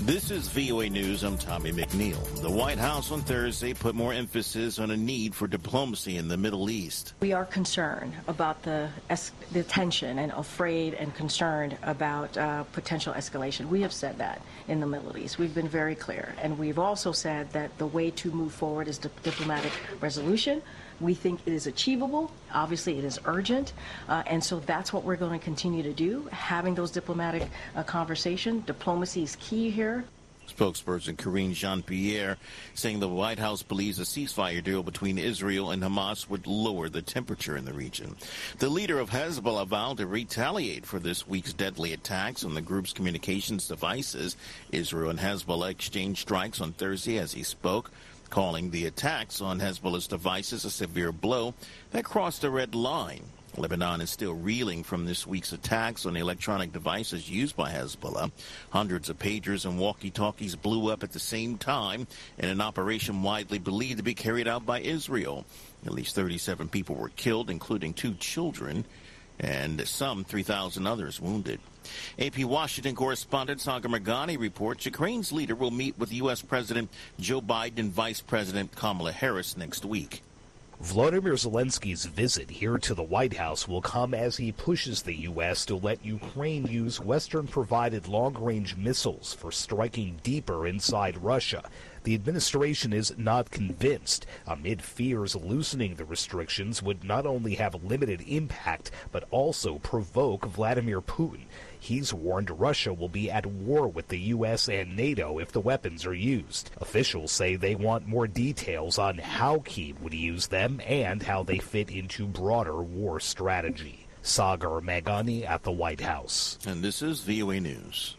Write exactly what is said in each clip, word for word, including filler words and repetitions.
This is V O A News. I'm Tommy McNeil. The White House on Thursday put more emphasis on a need for diplomacy in the Middle East. We are concerned about the, es- the tension and afraid and concerned about uh, potential escalation. We have said that in the Middle East. We've been very clear. And we've also said that the way to move forward is di- diplomatic resolution. We think it is achievable. Obviously, it is urgent. Uh, and so that's what we're going to continue to do, having those diplomatic uh, conversations. Diplomacy is key here. Spokesperson Karine Jean-Pierre saying the White House believes a ceasefire deal between Israel and Hamas would lower the temperature in the region. The leader of Hezbollah vowed to retaliate for this week's deadly attacks on the group's communications devices. Israel and Hezbollah exchanged strikes on Thursday as he spoke, calling the attacks on Hezbollah's devices a severe blow that crossed a red line. Lebanon is still reeling from this week's attacks on the electronic devices used by Hezbollah. Hundreds of pagers and walkie-talkies blew up at the same time in an operation widely believed to be carried out by Israel. At least thirty-seven people were killed, including two children, and some three thousand others wounded. A P Washington correspondent Sagar Meghani reports Ukraine's leader will meet with U S. President Joe Biden and Vice President Kamala Harris next week. Volodymyr Zelensky's visit here to the White House will come as he pushes the U S to let Ukraine use Western-provided long-range missiles for striking deeper inside Russia. The administration is not convinced, amid fears loosening the restrictions would not only have limited impact, but also provoke Vladimir Putin. He's warned Russia will be at war with the U S and NATO if the weapons are used. Officials say they want more details on how Kyiv would use them and how they fit into broader war strategy. Sagar Meghani at the White House. And this is V O A News.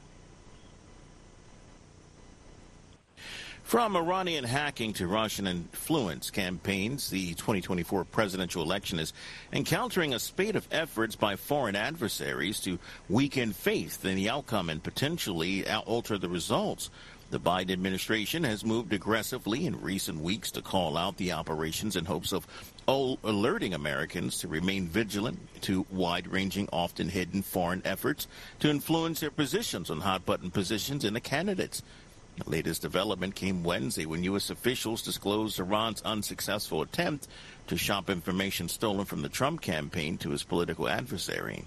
From Iranian hacking to Russian influence campaigns, the twenty twenty-four presidential election is encountering a spate of efforts by foreign adversaries to weaken faith in the outcome and potentially alter the results. The Biden administration has moved aggressively in recent weeks to call out the operations in hopes of alerting Americans to remain vigilant to wide-ranging, often hidden foreign efforts to influence their positions on hot-button positions in the candidates. The latest development came Wednesday when U S officials disclosed Iran's unsuccessful attempt to shop information stolen from the Trump campaign to his political adversary.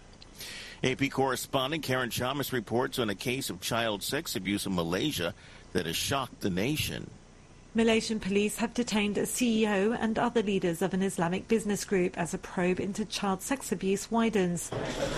A P correspondent Karen Chamas reports on a case of child sex abuse in Malaysia that has shocked the nation. Malaysian police have detained a C E O and other leaders of an Islamic business group as a probe into child sex abuse widens.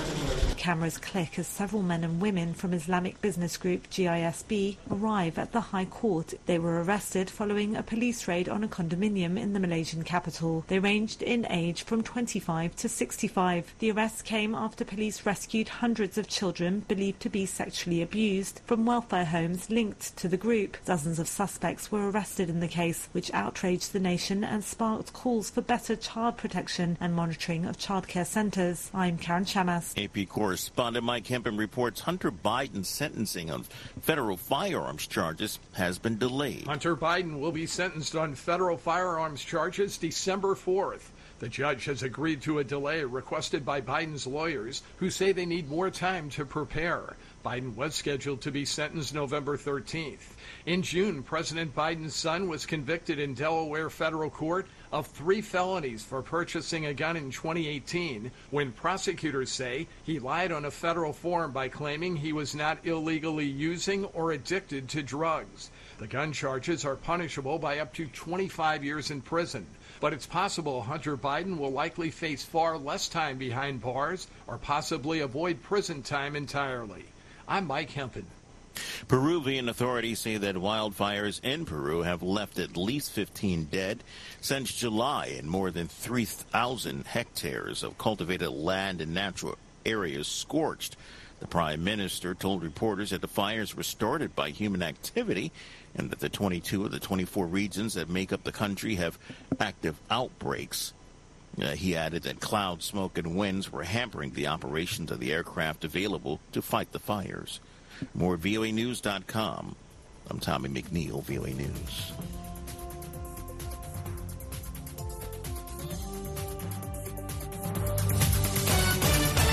Cameras click as several men and women from Islamic business group G I S B arrive at the High Court. They were arrested following a police raid on a condominium in the Malaysian capital. They ranged in age from twenty-five to sixty-five. The arrests came after police rescued hundreds of children believed to be sexually abused from welfare homes linked to the group. Dozens of suspects were arrested in the case, which outraged the nation and sparked calls for better child protection and monitoring of childcare centres. I'm Karen Chamas. A P correspondent Mike Hempen reports Hunter Biden's sentencing on federal firearms charges has been delayed. Hunter Biden will be sentenced on federal firearms charges December fourth. The judge has agreed to a delay requested by Biden's lawyers, who say they need more time to prepare. Biden was scheduled to be sentenced November thirteenth. In June, President Biden's son was convicted in Delaware federal court of three felonies for purchasing a gun in twenty eighteen, when prosecutors say he lied on a federal form by claiming he was not illegally using or addicted to drugs. The gun charges are punishable by up to twenty-five years in prison. But it's possible Hunter Biden will likely face far less time behind bars or possibly avoid prison time entirely. I'm Mike Hempen. Peruvian authorities say that wildfires in Peru have left at least fifteen dead since July, and more than three thousand hectares of cultivated land and natural areas scorched. The prime minister told reporters that the fires were started by human activity and that the twenty-two of the twenty-four regions that make up the country have active outbreaks. Uh, he added that cloud, smoke, and winds were hampering the operations of the aircraft available to fight the fires. More V O A News dot com. I'm Tommy McNeil, V O A News.